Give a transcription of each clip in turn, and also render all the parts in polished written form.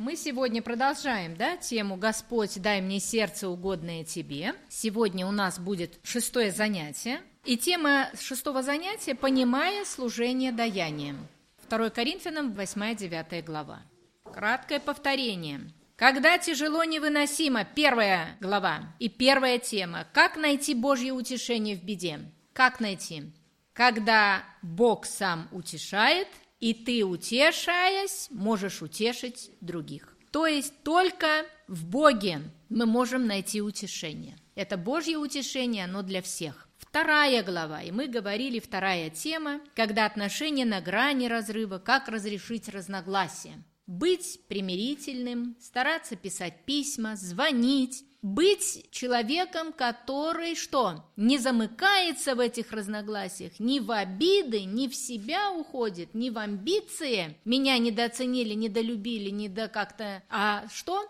Мы сегодня продолжаем, тему «Господь, дай мне сердце, угодное тебе». Сегодня у нас будет 6-е занятие. И тема 6-го занятия «Понимая служение даянием». 2 Коринфянам, 8-9 глава. Краткое повторение. Когда тяжело невыносимо, 1 глава и 1 тема. Как найти Божье утешение в беде? Как найти? Когда Бог сам утешает, и ты, утешаясь, можешь утешить других. То есть только в Боге мы можем найти утешение. Это Божье утешение, оно для всех. 2 глава, и мы говорили, 2 тема, когда отношения на грани разрыва, как разрешить разногласия. Быть примирительным, стараться писать письма, звонить, быть человеком, который что? Не замыкается в этих разногласиях, ни в обиды, ни в себя уходит, ни в амбиции. Меня недооценили, недолюбили, как-то... А что?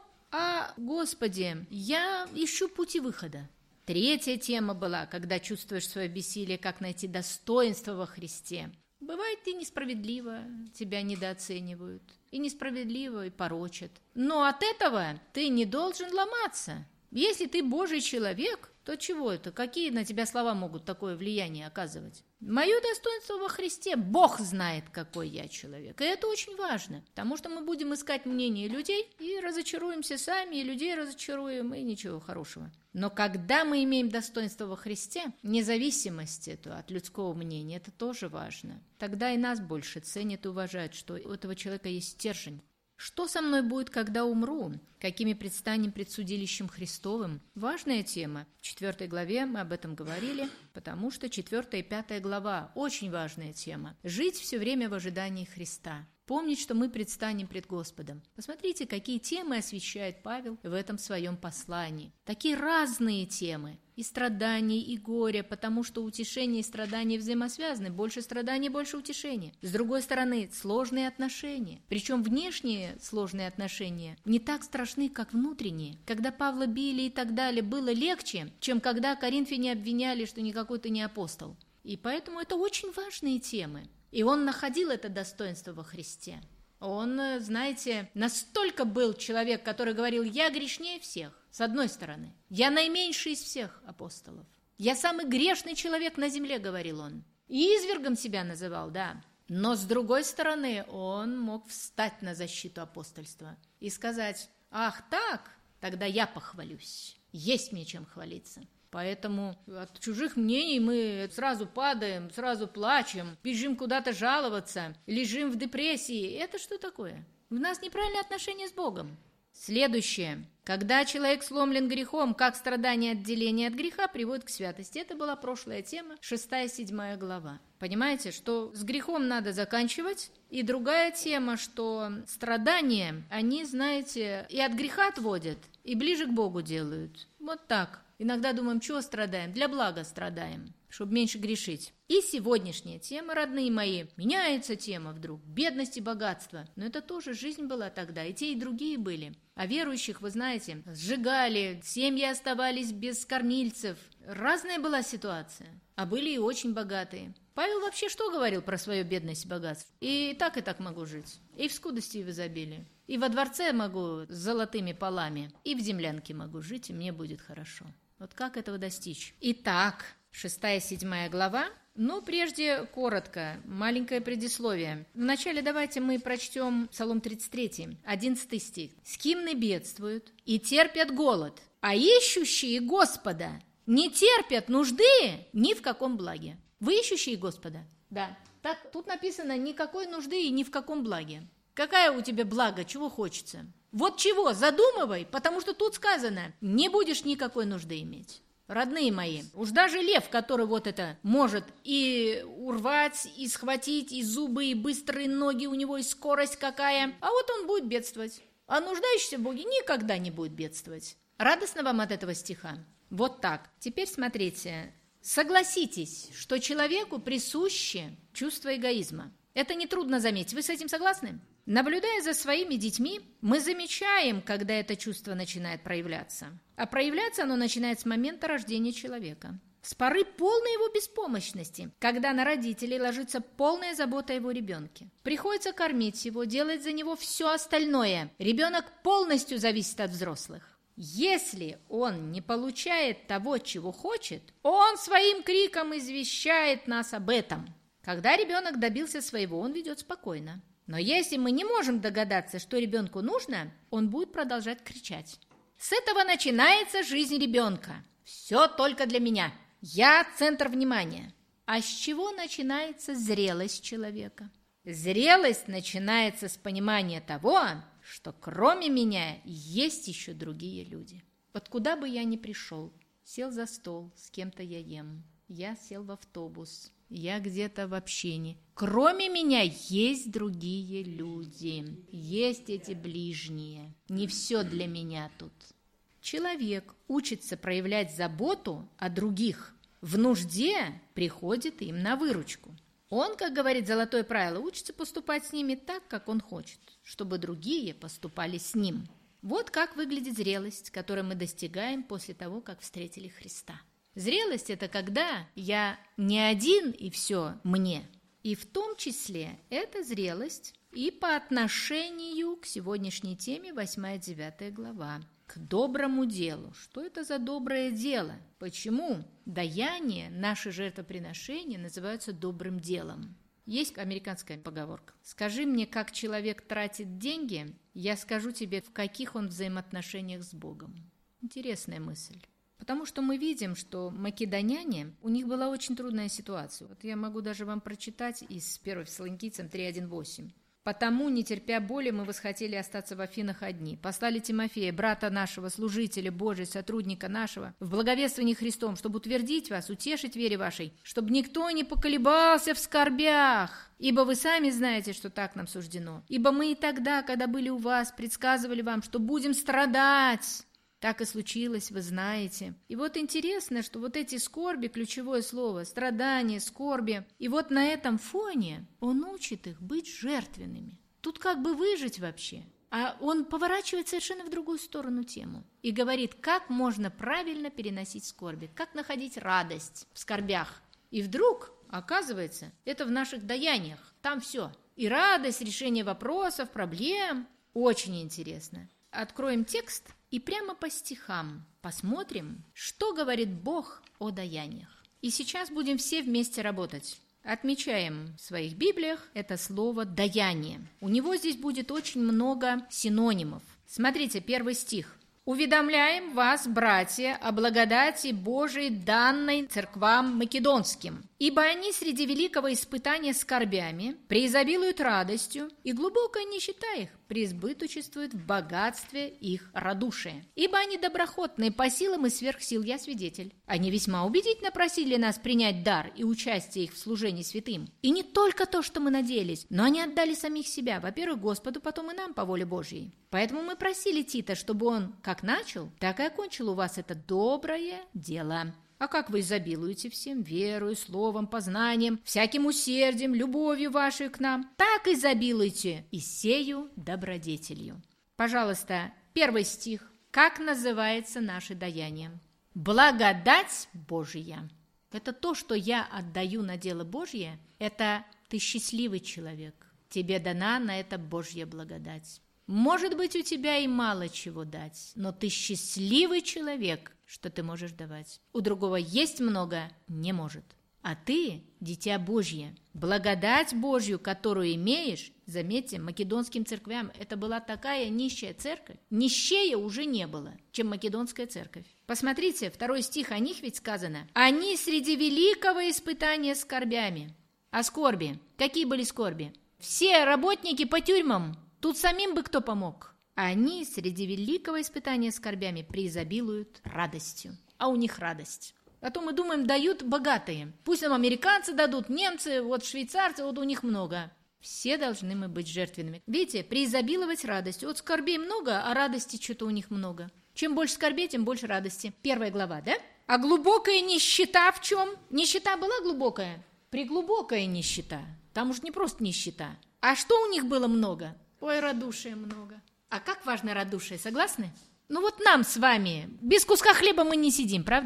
Господи, я ищу пути выхода. 3 тема была, когда чувствуешь свое бессилие, как найти достоинство во Христе. Бывает и несправедливо, тебя недооценивают, и несправедливо, и порочат. Но от этого ты не должен ломаться. Если ты Божий человек, то чего это? Какие на тебя слова могут такое влияние оказывать? Мое достоинство во Христе, Бог знает, какой я человек. И это очень важно, потому что мы будем искать мнение людей и разочаруемся сами, и людей разочаруем, и ничего хорошего. Но когда мы имеем достоинство во Христе, независимость эту от людского мнения, это тоже важно. Тогда и нас больше ценят и уважают, что у этого человека есть стержень. Что со мной будет, когда умру? Какими предстанем пред судилищем Христовым? Важная тема. В 4 главе мы об этом говорили, потому что 4 и 5 глава – очень важная тема. Жить все время в ожидании Христа. Помнить, что мы предстанем пред Господом. Посмотрите, какие темы освещает Павел в этом своем послании. Такие разные темы. И страдания, и горе, потому что утешение и страдания взаимосвязаны. Больше страданий, больше утешения. С другой стороны, сложные отношения. Причем внешние сложные отношения не так страшны, как внутренние. Когда Павла били и так далее, было легче, чем когда коринфяне обвиняли, что никакой ты не апостол. И поэтому это очень важные темы. И он находил это достоинство во Христе. Он, знаете, настолько был человек, который говорил: я грешнее всех, с одной стороны. Я наименьший из всех апостолов. Я самый грешный человек на земле, говорил он. И извергом себя называл, да. Но с другой стороны, он мог встать на защиту апостольства и сказать: ах так, тогда я похвалюсь. Есть мне чем хвалиться. Поэтому от чужих мнений мы сразу падаем, сразу плачем, бежим куда-то жаловаться, лежим в депрессии. Это что такое? У нас неправильное отношение с Богом. Следующее. Когда человек сломлен грехом, как страдание отделения от греха приводит к святости. Это была прошлая тема, 6-7 глава. Понимаете, что с грехом надо заканчивать. И другая тема, что страдания, они, знаете, и от греха отводят, и ближе к Богу делают. Вот так. Иногда думаем, чего страдаем? Для блага страдаем, чтобы меньше грешить. И сегодняшняя тема, родные мои, меняется тема вдруг. Бедность и богатство. Но это тоже жизнь была тогда, и те, и другие были. А верующих, вы знаете, сжигали, семьи оставались без кормильцев. Разная была ситуация. А были и очень богатые. Павел вообще что говорил про свою бедность и богатство? И так могу жить. И в скудости, и в изобилии. И во дворце могу с золотыми полами. И в землянке могу жить, и мне будет хорошо. Вот как этого достичь? Итак, 6-7 глава. Но прежде коротко, маленькое предисловие. Вначале давайте мы прочтем Псалом 33, 11 стих. «Скимны бедствуют и терпят голод, а ищущие Господа не терпят нужды ни в каком благе». Вы ищущие Господа? Да. Так, тут написано «никакой нужды и ни в каком благе». Какая у тебя благо, чего хочется? Вот чего, задумывай, потому что тут сказано, не будешь никакой нужды иметь. Родные мои, уж даже лев, который вот это может и урвать, и схватить, и зубы, и быстрые ноги у него, и скорость какая, а вот он будет бедствовать. А нуждающийся в Боге никогда не будет бедствовать. Радостно вам от этого стиха? Вот так. Теперь смотрите, согласитесь, что человеку присуще чувство эгоизма. Это нетрудно заметить. Вы с этим согласны? Наблюдая за своими детьми, мы замечаем, когда это чувство начинает проявляться. А проявляться оно начинает с момента рождения человека. с поры полной его беспомощности, когда на родителей ложится полная забота о его ребенке. Приходится кормить его, делать за него все остальное. Ребенок полностью зависит от взрослых. Если он не получает того, чего хочет, он своим криком извещает нас об этом. Когда ребенок добился своего, он ведет спокойно. Но если мы не можем догадаться, что ребенку нужно, он будет продолжать кричать. С этого начинается жизнь ребенка. Все только для меня. Я центр внимания. А с чего начинается зрелость человека? Зрелость начинается с понимания того, что кроме меня есть еще другие люди. Вот куда бы я ни пришел, сел за стол, с кем-то я ем, я сел в автобус, я где-то в общении. Кроме меня есть другие люди, есть эти ближние. Не все для меня тут. Человек учится проявлять заботу о других. В нужде приходит им на выручку. Он, как говорит золотое правило, учится поступать с ними так, как он хочет, чтобы другие поступали с ним. Вот как выглядит зрелость, которую мы достигаем после того, как встретили Христа. Зрелость – это когда я не один и все мне. И в том числе это зрелость и по отношению к сегодняшней теме 8-9 глава. К доброму делу. Что это за доброе дело? Почему даяние, наши жертвоприношения называются добрым делом? Есть американская поговорка. Скажи мне, как человек тратит деньги, я скажу тебе, в каких он взаимоотношениях с Богом. Интересная мысль. Потому что мы видим, что македоняне, у них была очень трудная ситуация. Вот я могу даже вам прочитать из 1 Фессалоникийцам 3:1-8. «Потому, не терпя боли, мы восхотели остаться в Афинах одни. Послали Тимофея, брата нашего, служителя Божия, сотрудника нашего, в благовествовании Христом, чтобы утвердить вас, утешить в вере вашей, чтобы никто не поколебался в скорбях. Ибо вы сами знаете, что так нам суждено. Ибо мы и тогда, когда были у вас, предсказывали вам, что будем страдать». Так и случилось, вы знаете. И вот интересно, что вот эти скорби, ключевое слово, страдания, скорби, и вот на этом фоне он учит их быть жертвенными. Тут как бы выжить вообще. А он поворачивает совершенно в другую сторону тему и говорит, как можно правильно переносить скорби, как находить радость в скорбях. И вдруг, оказывается, это в наших даяниях, там все. И радость, решение вопросов, проблем. Очень интересно. Откроем текст и прямо по стихам посмотрим, что говорит Бог о даяниях. И сейчас будем все вместе работать. Отмечаем в своих Библиях это слово «даяние». У него здесь будет очень много синонимов. Смотрите, 1 стих. «Уведомляем вас, братья, о благодати Божией, данной церквам македонским, ибо они среди великого испытания скорбями преизобилуют радостью, и глубокая нищета их преизбыточествует в богатстве их радушия. Ибо они доброхотные по силам и сверх сил, я свидетель. Они весьма убедительно просили нас принять дар и участие их в служении святым. И не только то, что мы надеялись, но они отдали самих себя, во-первых, Господу, потом и нам по воле Божьей. Поэтому мы просили Тита, чтобы он как начал, так и окончил у вас это доброе дело. А как вы изобилуете всем верою, словом, познанием, всяким усердием, любовью вашей к нам, так изобилуйте и сею добродетелью». Пожалуйста, 1 стих. Как называется наше даяние? Благодать Божья. Это то, что я отдаю на дело Божье, это ты счастливый человек. Тебе дана на это Божья благодать. Может быть, у тебя и мало чего дать, но ты счастливый человек, что ты можешь давать. У другого есть много, не может. А ты, дитя Божье, благодать Божью, которую имеешь, заметьте, македонским церквям это была такая нищая церковь, нищее уже не было, чем македонская церковь. Посмотрите, 2 стих, о них ведь сказано, «Они среди великого испытания скорбями». А скорби? Какие были скорби? Все работники по тюрьмам. Тут самим бы кто помог. Они среди великого испытания скорбями преизобилуют радостью. А у них радость. А то мы думаем, дают богатые. Пусть нам американцы дадут, немцы, вот швейцарцы, вот у них много. Все должны мы быть жертвенными. Видите, преизобиловать радостью. Вот скорбей много, а радости что-то у них много. Чем больше скорбей, тем больше радости. 1 глава, да? А глубокая нищета в чем? Нищета была глубокая? Преглубокая нищета. Там уж не просто нищета. А что у них было много? Ой, радушия много. А как важно радушие, согласны? Ну вот нам с вами без куска хлеба мы не сидим, правда?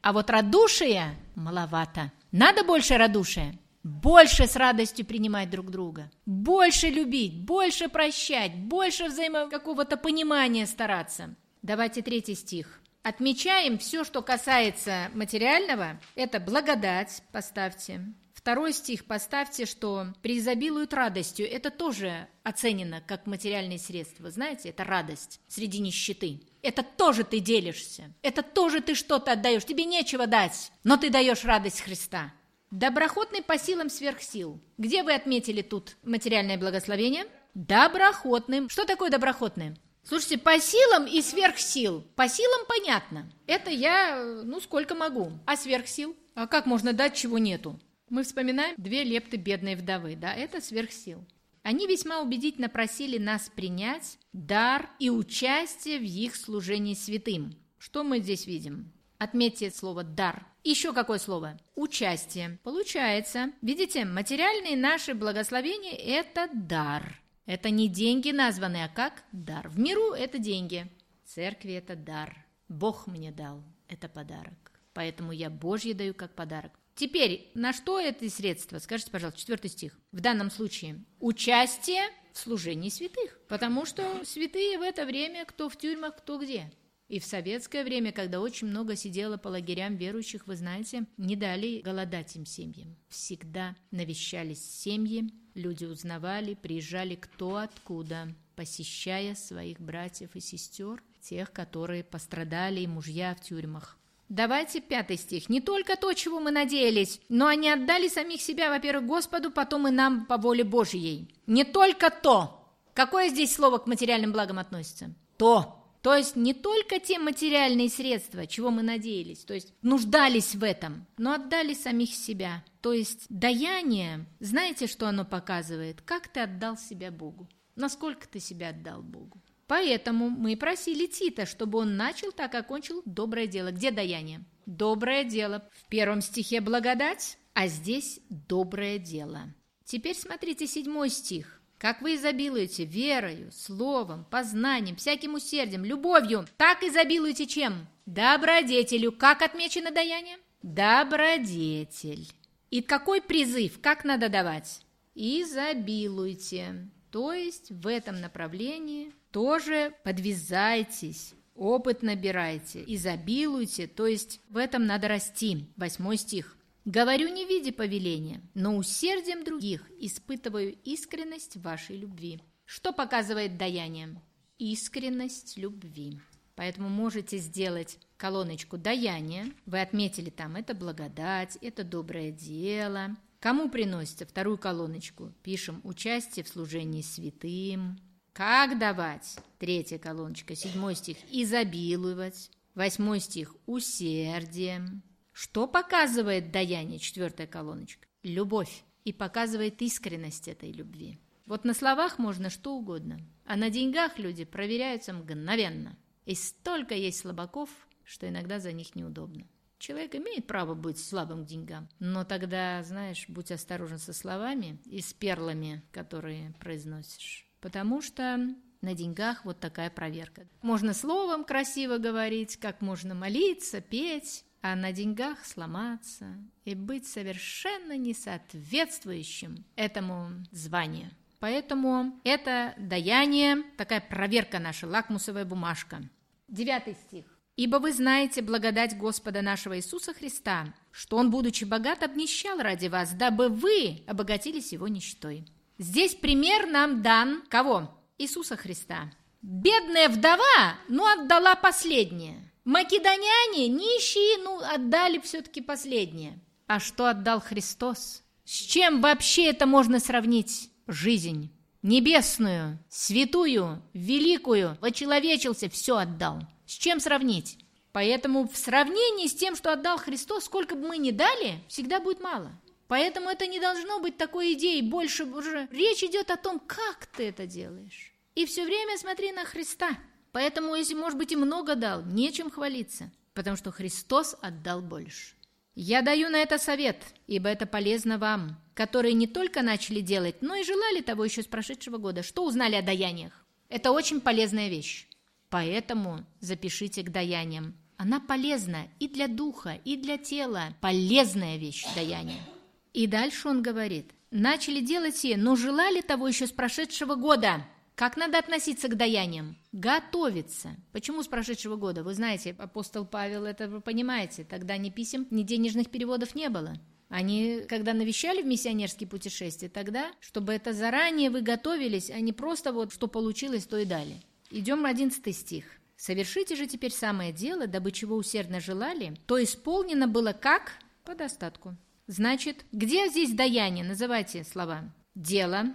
А вот радушия маловато. Надо больше радушия. Больше с радостью принимать друг друга. Больше любить, больше прощать, больше какого-то понимания стараться. Давайте 3 стих. Отмечаем все, что касается материального. Это благодать, поставьте. 2 стих поставьте, что преизобилуют радостью. Это тоже оценено как материальные средства. Знаете, это радость среди нищеты. Это тоже ты делишься. Это тоже ты что-то отдаешь. Тебе нечего дать, но ты даешь радость Христа. Доброхотный по силам сверх сил. Где вы отметили тут материальное благословение? Доброхотным. Что такое доброхотное? Слушайте, по силам и сверх сил. По силам понятно. Это я, сколько могу. А сверх сил? А как можно дать, чего нету? Мы вспоминаем 2 лепты бедной вдовы. Да, это сверх сил. Они весьма убедительно просили нас принять дар и участие в их служении святым. Что мы здесь видим? Отметьте слово «дар». Еще какое слово? Участие. Получается, видите, материальные наши благословения – это дар. Это не деньги названы, а как дар. В миру это деньги. В церкви это дар. Бог мне дал. Это подарок. Поэтому я Божье даю как подарок. Теперь, на что это средство? Скажите, пожалуйста, 4 стих. В данном случае участие в служении святых. Потому что святые в это время кто в тюрьмах, кто где. И в советское время, когда очень много сидело по лагерям верующих, вы знаете, не дали голодать им семьям. Всегда навещались семьи, люди узнавали, приезжали кто откуда, посещая своих братьев и сестер, тех, которые пострадали, и мужья в тюрьмах. Давайте 5 стих. «Не только то, чего мы надеялись, но они отдали самих себя, во-первых, Господу, потом и нам по воле Божьей». Не только то. Какое здесь слово к материальным благам относится? То. То есть не только те материальные средства, чего мы надеялись, то есть нуждались в этом, но отдали самих себя. То есть даяние, знаете, что оно показывает? Как ты отдал себя Богу? Насколько ты себя отдал Богу? Поэтому мы просили Тита, чтобы он начал, так окончил доброе дело. Где даяние? Доброе дело. В 1 стихе благодать, а здесь доброе дело. Теперь смотрите 7 стих. «Как вы изобилуете верою, словом, познанием, всяким усердием, любовью, так изобилуете чем? Добродетелью». Как отмечено даяние? Добродетель. И какой призыв? Как надо давать? Изобилуйте. То есть в этом направлении тоже подвязайтесь, опыт набирайте, изобилуйте, то есть в этом надо расти. 8 стих. «Говорю не в виде повеления, но усердием других испытываю искренность вашей любви». Что показывает даяние? Искренность любви. Поэтому можете сделать колоночку «Даяние». Вы отметили там, это благодать, это доброе дело. Кому приносится? 2 колоночку. Пишем «Участие в служении святым». Как давать? 3 колоночка. 7 стих «Изобиловать». 8 стих «Усердием». Что показывает даяние? 4 колоночка. Любовь. И показывает искренность этой любви. Вот на словах можно что угодно, а на деньгах люди проверяются мгновенно. И столько есть слабаков, что иногда за них неудобно. Человек имеет право быть слабым к деньгам, но тогда, знаешь, будь осторожен со словами и с перлами, которые произносишь. Потому что на деньгах вот такая проверка. Можно словом красиво говорить, как можно молиться, петь, а на деньгах сломаться и быть совершенно несоответствующим этому званию. Поэтому это даяние, такая проверка наша, лакмусовая бумажка. 9 стих. «Ибо вы знаете благодать Господа нашего Иисуса Христа, что Он, будучи богат, обнищал ради вас, дабы вы обогатились Его нищетой». Здесь пример нам дан кого? Иисуса Христа. Бедная вдова, отдала последнее. Македоняне, нищие, отдали все-таки последнее. А что отдал Христос? С чем вообще это можно сравнить? Жизнь небесную, святую, великую, вочеловечился, все отдал. С чем сравнить? Поэтому в сравнении с тем, что отдал Христос, сколько бы мы ни дали, всегда будет мало. Поэтому это не должно быть такой идеей, больше уже речь идет о том, как ты это делаешь. И все время смотри на Христа. Поэтому, если, может быть, и много дал, нечем хвалиться, потому что Христос отдал больше. Я даю на это совет, ибо это полезно вам, которые не только начали делать, но и желали того еще с прошедшего года. Что узнали о даяниях? Это очень полезная вещь. Поэтому запишите к даяниям. Она полезна и для духа, и для тела. Полезная вещь даяние. И дальше он говорит: начали делать сие, но желали того еще с прошедшего года. Как надо относиться к даяниям? Готовиться. Почему с прошедшего года? Вы знаете, апостол Павел, это вы понимаете, тогда ни писем, ни денежных переводов не было. Они, когда навещали в миссионерские путешествия, тогда, чтобы это заранее вы готовились, а не просто вот что получилось, то и дали. Идем 11 стих. «Совершите же теперь самое дело, дабы чего усердно желали, то исполнено было как? По достатку». Значит, где здесь даяние? Называйте слова. Дело.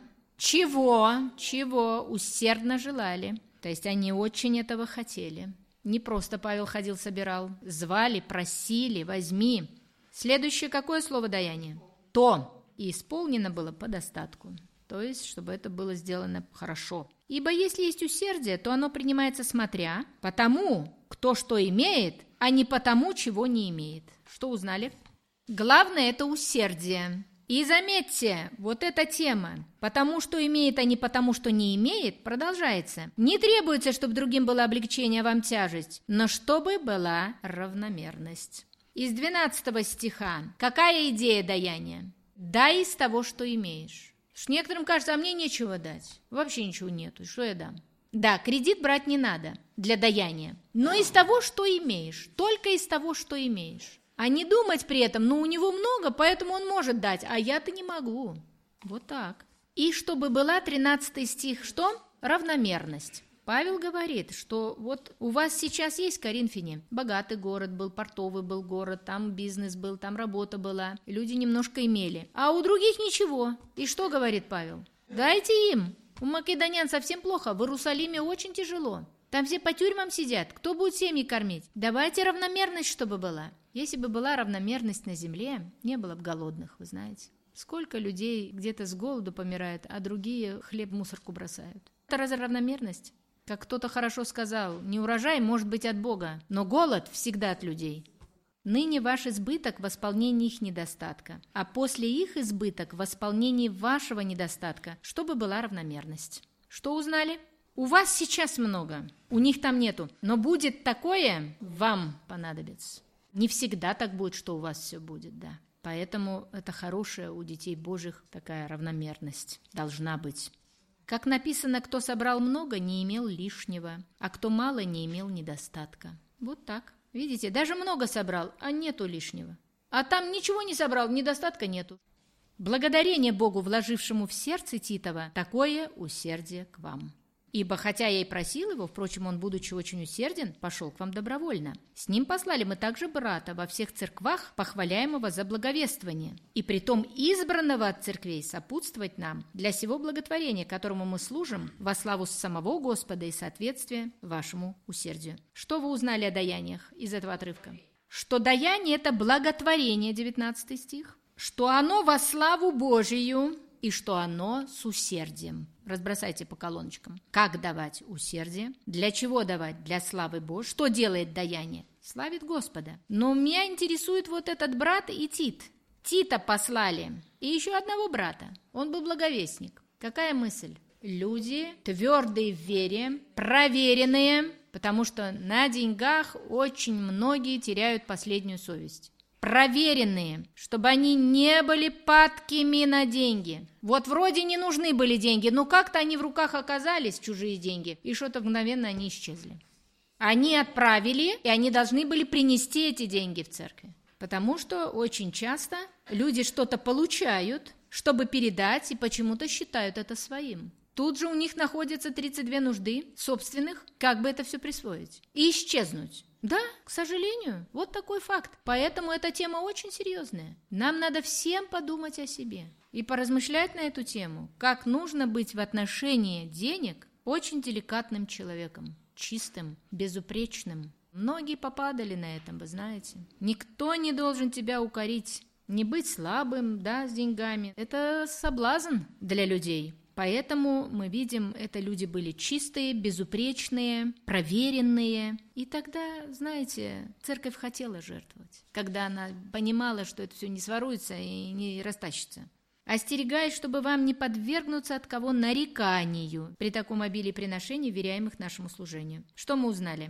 Чего усердно желали. То есть они очень этого хотели. Не просто Павел ходил, собирал. Звали, просили, возьми. Следующее какое слово даяние? То. И исполнено было по достатку. То есть, чтобы это было сделано хорошо. Ибо если есть усердие, то оно принимается смотря по тому, кто что имеет, а не по тому, чего не имеет. Что узнали? Главное – это усердие. И заметьте, вот эта тема, потому что имеет, а не потому что не имеет, продолжается. Не требуется, чтобы другим было облегчение, а вам тяжесть, но чтобы была равномерность. Из 12 стиха. Какая идея даяния? Дай из того, что имеешь. Некоторым кажется, а мне нечего дать. Вообще ничего нету, что я дам? Да, кредит брать не надо для даяния, но из того, что имеешь, только из того, что имеешь. А не думать при этом, у него много, поэтому он может дать, а я-то не могу. Вот так. И чтобы была 13 стих, что? Равномерность. Павел говорит, что вот у вас сейчас есть Коринфяне, богатый город был, портовый был город, там бизнес был, там работа была, люди немножко имели, а у других ничего. И что говорит Павел? Дайте им. У македонян совсем плохо, в Иерусалиме очень тяжело. Там все по тюрьмам сидят, кто будет семьи кормить? Давайте равномерность, чтобы была. Если бы была равномерность на земле, не было бы голодных, вы знаете. Сколько людей где-то с голоду помирают, а другие хлеб в мусорку бросают. Это разве равномерность? Как кто-то хорошо сказал, не урожай может быть от Бога, но голод всегда от людей. Ныне ваш избыток в восполнении их недостатка, а после их избыток в восполнении вашего недостатка, чтобы была равномерность. Что узнали? У вас сейчас много, у них там нету, но будет такое, вам понадобится. Не всегда так будет, что у вас все будет, да. Поэтому это хорошая у детей Божьих такая равномерность должна быть. Как написано, кто собрал много, не имел лишнего, а кто мало, не имел недостатка. Вот так. Видите, даже много собрал, а нету лишнего. А там ничего не собрал, недостатка нету. Благодарение Богу, вложившему в сердце Титова, такое усердие к вам. Ибо хотя я и просил его, впрочем, он, будучи очень усерден, пошел к вам добровольно. С ним послали мы также брата во всех церквах, похваляемого за благовествование, и притом избранного от церквей сопутствовать нам для сего благотворения, которому мы служим, во славу самого Господа и соответствие вашему усердию. Что вы узнали о даяниях из этого отрывка? Что даяние – это благотворение, 19 стих, что оно во славу Божию, и что оно с усердием. Разбросайте по колоночкам. Как давать усердие? Для чего давать? Для славы Божьей. Что делает даяние? Славит Господа. Но меня интересует вот этот брат и Тит. Тита послали. И еще одного брата. Он был благовестник. Какая мысль? Люди твердые в вере, проверенные, потому что на деньгах очень многие теряют последнюю совесть. Проверенные, чтобы они не были падкими на деньги. Вот вроде не нужны были деньги, но как-то они в руках оказались, чужие деньги, и что-то мгновенно они исчезли. Они отправили, и они должны были принести эти деньги в церкви. Потому что очень часто люди что-то получают, чтобы передать, и почему-то считают это своим. Тут же у них находятся 32 нужды собственных, как бы это все присвоить и исчезнуть. Да, к сожалению, вот такой факт. Поэтому эта тема очень серьезная. Нам надо всем подумать о себе и поразмышлять на эту тему, как нужно быть в отношении денег очень деликатным человеком, чистым, безупречным. Многие попадали на этом, вы знаете. Никто не должен тебя укорить, не быть слабым, да, с деньгами. Это соблазн для людей. Поэтому мы видим, это люди были чистые, безупречные, проверенные. И тогда, знаете, церковь хотела жертвовать, когда она понимала, что это все не своруется и не растащится. Остерегаясь, чтобы вам не подвергнуться от кого нареканию при таком обилии приношений, веряемых нашему служению. Что мы узнали?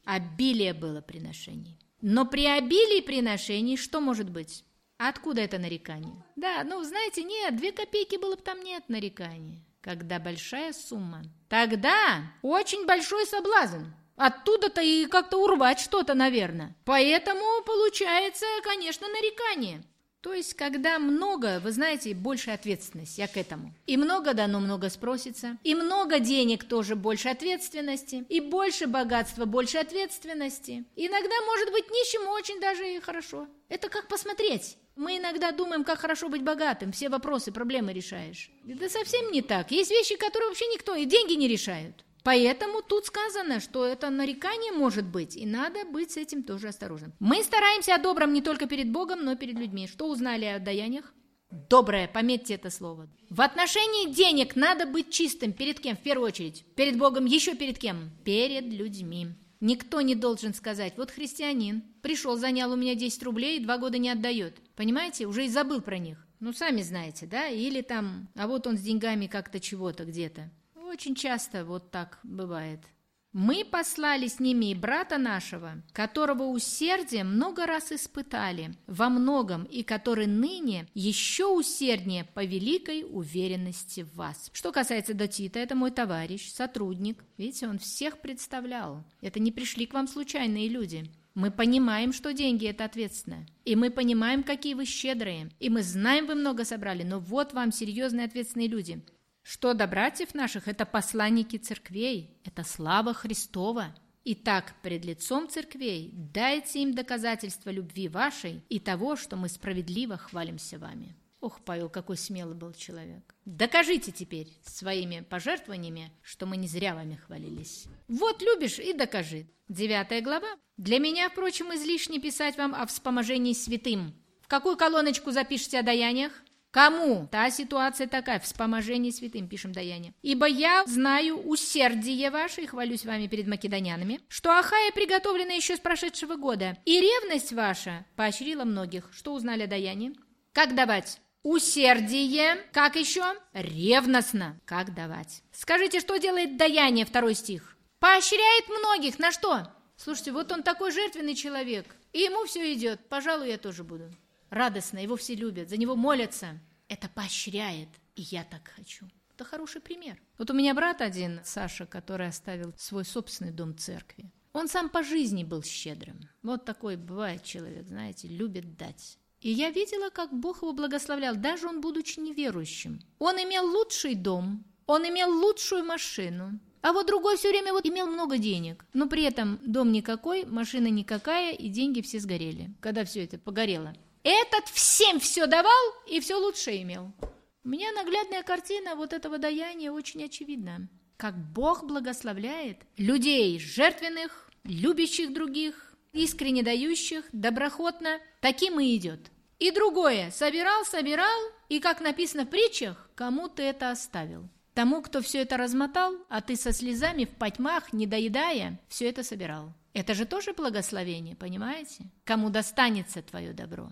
Обилие было приношений. Но при обилии приношений что может быть? Откуда это нарекание? Да, знаете, нет, 2 копейки было бы, там нет нарекания. Когда большая сумма, тогда очень большой соблазн. Оттуда-то и как-то урвать что-то, наверное. Поэтому получается, конечно, нарекание. То есть, когда много, вы знаете, больше ответственности, я к этому. И много дано, много спросится. И много денег тоже больше ответственности. И больше богатства, больше ответственности. Иногда, может быть, нищему очень даже и хорошо. Это как посмотреть. Мы иногда думаем, как хорошо быть богатым, все вопросы, проблемы решаешь. Это совсем не так. Есть вещи, которые вообще никто и деньги не решают. Поэтому тут сказано, что это нарекание может быть, и надо быть с этим тоже осторожным. Мы стараемся о добром не только перед Богом, но и перед людьми. Что узнали о даяниях? Доброе, пометьте это слово. В отношении денег надо быть чистым. Перед кем? В первую очередь. Перед Богом, еще перед кем? Перед людьми. Никто не должен сказать, вот христианин, пришел, занял у меня 10 рублей, 2 года не отдает. Понимаете, уже и забыл про них. Сами знаете, да? Или там, а вот он с деньгами как-то чего-то где-то. Очень часто вот так бывает. Мы послали с ними и брата нашего, которого усердие много раз испытали во многом, и который ныне еще усерднее по великой уверенности в вас. Что касается до Тита, это мой товарищ, сотрудник. Видите, он всех представлял. Это не пришли к вам случайные люди. Мы понимаем, что деньги – это ответственно. И мы понимаем, какие вы щедрые. И мы знаем, вы много собрали, но вот вам серьезные ответственные люди. Что до братьев наших, это посланники церквей, это слава Христова. Итак, пред лицом церквей дайте им доказательства любви вашей и того, что мы справедливо хвалимся вами. Ох, Павел, какой смелый был человек. Докажите теперь своими пожертвованиями, что мы не зря вами хвалились. Вот любишь и докажи. 9 глава. Для меня, впрочем, излишне писать вам о вспоможении святым. В какую колоночку запишите о даяниях? Кому? Та ситуация такая, вспоможение святым, пишем даяние. Ибо я знаю усердие ваше, и хвалюсь вами перед македонянами, что Ахая приготовлена еще с прошедшего года, и ревность ваша поощрила многих. Что узнали о даянии? Как давать? Усердие. Как еще? Ревностно. Как давать? Скажите, что делает даяние, 2 стих? Поощряет многих. На что? Слушайте, вот он такой жертвенный человек, и ему все идет. Пожалуй, я тоже буду. Радостно, его все любят, за него молятся. Это поощряет, и я так хочу. Это хороший пример. Вот у меня брат один, Саша, который оставил свой собственный дом церкви. Он сам по жизни был щедрым. Вот такой бывает человек, знаете, любит дать. И я видела, как Бог его благословлял, даже он, будучи неверующим. Он имел лучший дом, он имел лучшую машину, а вот другой все время имел много денег. Но при этом дом никакой, машина никакая, и деньги все сгорели, когда все это погорело. Этот всем все давал и все лучше имел. У меня наглядная картина вот этого даяния очень очевидна. Как Бог благословляет людей жертвенных, любящих других, искренне дающих, доброхотно. Таким и идет. И другое. Собирал, и, как написано в притчах, кому ты это оставил. Тому, кто все это размотал, а ты со слезами в потьмах, не доедая, все это собирал. Это же тоже благословение, понимаете? Кому достанется твое добро.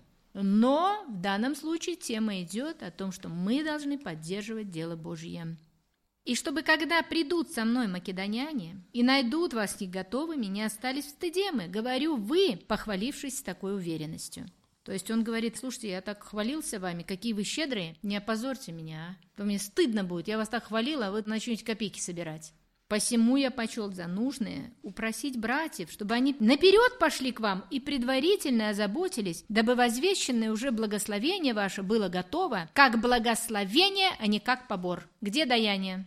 Но в данном случае тема идет о том, что мы должны поддерживать дело Божье. И чтобы, когда придут со мной македоняне и найдут вас не готовыми, не остались в стыде мы, говорю вы, похвалившись с такой уверенностью. То есть он говорит: слушайте, я так хвалился вами, какие вы щедрые, не опозорьте меня, а? Мне стыдно будет, я вас так хвалила, а вы начнете копейки собирать. Посему я почел за нужное упросить братьев, чтобы они наперед пошли к вам и предварительно озаботились, дабы возвещенное уже благословение ваше было готово, как благословение, а не как побор. Где даяние?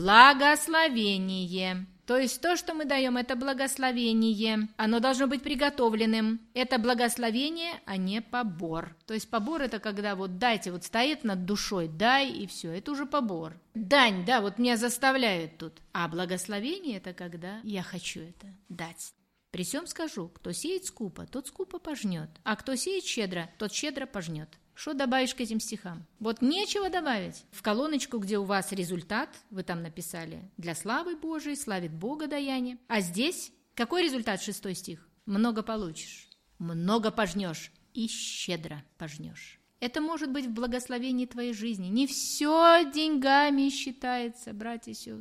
Благословение. То есть то, что мы даем, это благословение. Оно должно быть приготовленным. Это благословение, а не побор. То есть побор — это когда вот дайте, вот стоит над душой, дай, и все. Это уже побор. Дань, да, вот меня заставляют тут. А благословение — это когда я хочу это дать. При сём скажу, кто сеет скупо, тот скупо пожнет, а кто сеет щедро, тот щедро пожнет. Что добавишь к этим стихам? Вот нечего добавить. В колоночку, где у вас результат, вы там написали: для славы Божией, славит Бога даяние. А здесь какой результат, 6 стих? Много получишь, много пожнешь и щедро пожнешь. Это может быть в благословении твоей жизни. Не все деньгами считается, братья и сестры.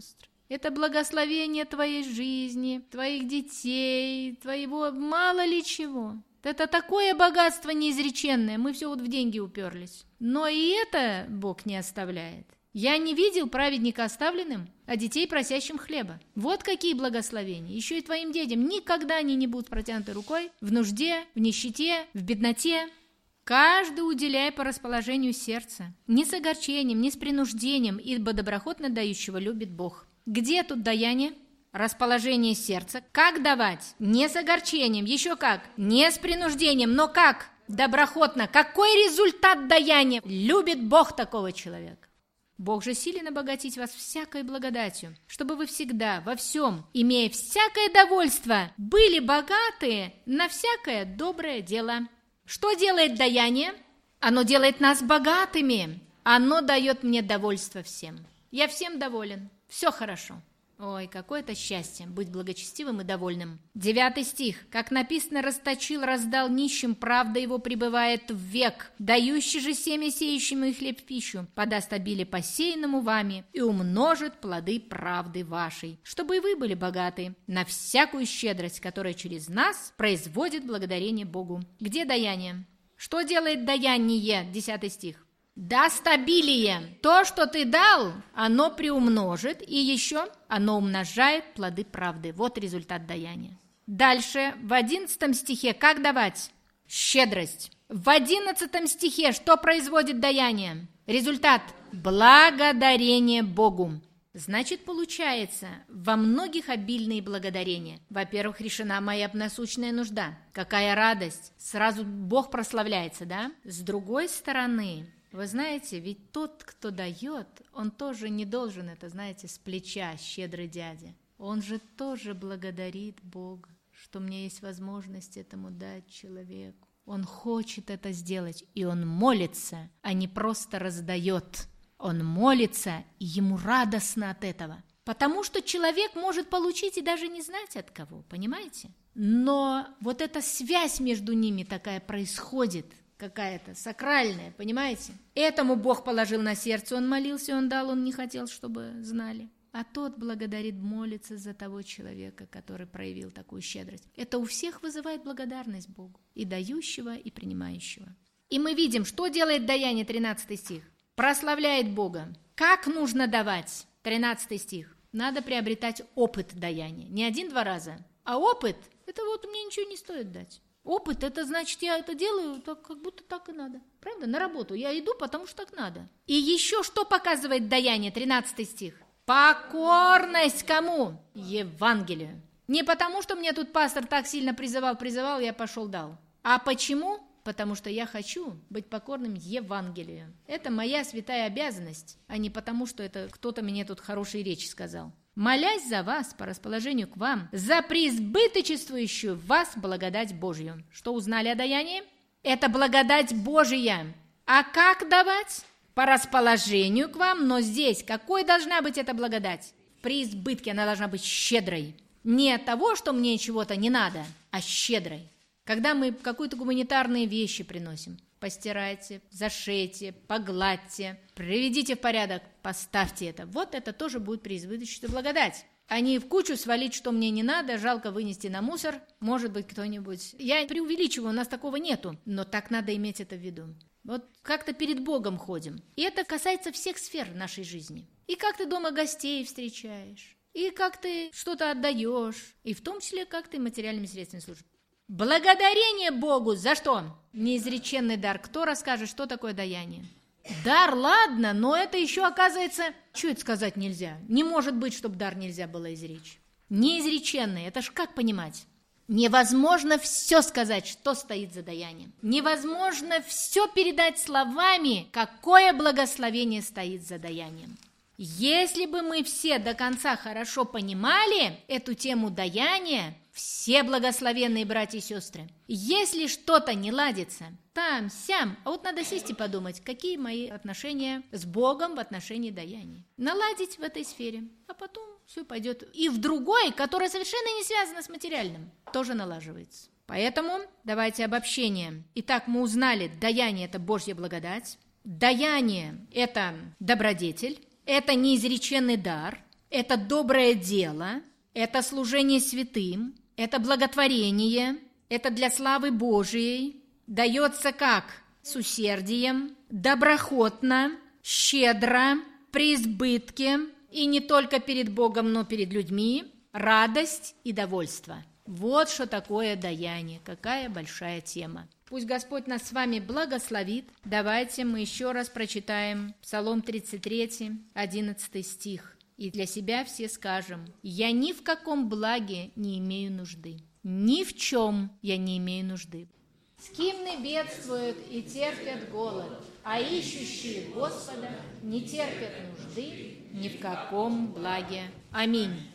Это благословение твоей жизни, твоих детей, твоего мало ли чего. Это такое богатство неизреченное, мы все вот в деньги уперлись. Но и это Бог не оставляет. Я не видел праведника оставленным, а детей просящим хлеба. Вот какие благословения. Еще и твоим детям никогда они не будут протянуты рукой в нужде, в нищете, в бедноте. Каждый уделяй по расположению сердца. Не с огорчением, не с принуждением, ибо доброхотно дающего любит Бог. Где тут даяние? Расположение сердца. Как давать? Не с огорчением, еще как. Не с принуждением, но как? Доброхотно. Какой результат даяния? Любит Бог такого человека. Бог же силен обогатить вас всякой благодатью, чтобы вы всегда, во всем, имея всякое довольство, были богатые на всякое доброе дело. Что делает даяние? Оно делает нас богатыми. Оно дает мне довольство всем. Я всем доволен. Все хорошо. Ой, какое-то счастье быть благочестивым и довольным. 9 стих. Как написано, расточил, раздал нищим, правда его пребывает в век. Дающий же семя сеющему и хлеб в пищу, подаст обилие посеянному вами и умножит плоды правды вашей, чтобы и вы были богаты на всякую щедрость, которая через нас производит благодарение Богу. Где даяние? Что делает даяние? 10 стих. Даст обилие. То, что ты дал, оно приумножит, и еще оно умножает плоды правды. Вот результат даяния. Дальше, в 11 стихе, как давать? Щедрость. В 11 стихе что производит даяние? Результат – благодарение Богу. Значит, получается, во многих обильные благодарения. Во-первых, решена моя насущная нужда. Какая радость! Сразу Бог прославляется, да? С другой стороны... Вы знаете, ведь тот, кто дает, он тоже не должен это, знаете, с плеча, щедрый дядя. Он же тоже благодарит Бога, что мне есть возможность этому дать человеку. Он хочет это сделать, и он молится, а не просто раздает. Он молится, и ему радостно от этого. Потому что человек может получить и даже не знать от кого, понимаете? Но вот эта связь между ними такая происходит, какая-то сакральная, понимаете? Этому Бог положил на сердце, он молился, он дал, он не хотел, чтобы знали. А тот благодарит, молится за того человека, который проявил такую щедрость. Это у всех вызывает благодарность Богу, и дающего, и принимающего. И мы видим, что делает даяние, 13 стих. Прославляет Бога. Как нужно давать? 13 стих. Надо приобретать опыт даяния. Не 1-2 раза, а опыт. Это вот мне ничего не стоит дать. Опыт – это значит, я это делаю, так, как будто так и надо. Правда? На работу я иду, потому что так надо. И еще что показывает даяние, 13 стих? Покорность кому? Евангелию. Не потому, что мне тут пастор так сильно призывал, я пошел дал. А почему? Потому что я хочу быть покорным Евангелию. Это моя святая обязанность, а не потому, что это кто-то мне тут хорошие речи сказал. Молясь за вас по расположению к вам, за преизбыточествующую в вас благодать Божью. Что узнали о даянии? Это благодать Божия. А как давать? По расположению к вам, но здесь какой должна быть эта благодать? При избытке она должна быть щедрой. Не от того, что мне чего-то не надо, а щедрой. Когда мы какие-то гуманитарные вещи приносим, постирайте, зашейте, погладьте, приведите в порядок, поставьте это. Вот это тоже будет преизбыточная благодать. А не в кучу свалить, что мне не надо, жалко вынести на мусор, может быть, кто-нибудь. Я преувеличиваю, у нас такого нету, но так надо иметь это в виду. Вот как-то перед Богом ходим. И это касается всех сфер нашей жизни. И как ты дома гостей встречаешь, и как ты что-то отдаешь, и в том числе, как ты материальными средствами служишь. Благодарение Богу за что? Неизреченный дар. Кто расскажет, что такое даяние? Дар, ладно, но это еще оказывается... Что это сказать нельзя? Не может быть, чтобы дар нельзя было изречь. Неизреченный, это ж как понимать? Невозможно все сказать, что стоит за даянием. Невозможно все передать словами, какое благословение стоит за даянием. Если бы мы все до конца хорошо понимали эту тему даяния, все благословенные братья и сестры, если что-то не ладится, там, сям, а вот надо сесть и подумать, какие мои отношения с Богом в отношении даяния. Наладить в этой сфере, а потом все пойдет и в другой, которое совершенно не связано с материальным, тоже налаживается. Поэтому давайте обобщение. Итак, мы узнали, даяние – это Божья благодать, даяние – это добродетель, это неизреченный дар, это доброе дело, это служение святым, это благотворение, это для славы Божией, дается как? С усердием, доброхотно, щедро, при избытке, и не только перед Богом, но перед людьми, радость и довольство. Вот что такое даяние, какая большая тема. Пусть Господь нас с вами благословит. Давайте мы еще раз прочитаем Псалом 33, 11 стих. И для себя все скажем: «Я ни в каком благе не имею нужды, ни в чем я не имею нужды». Скимны бедствуют и терпят голод, а ищущие Господа не терпят нужды ни в каком благе. Аминь.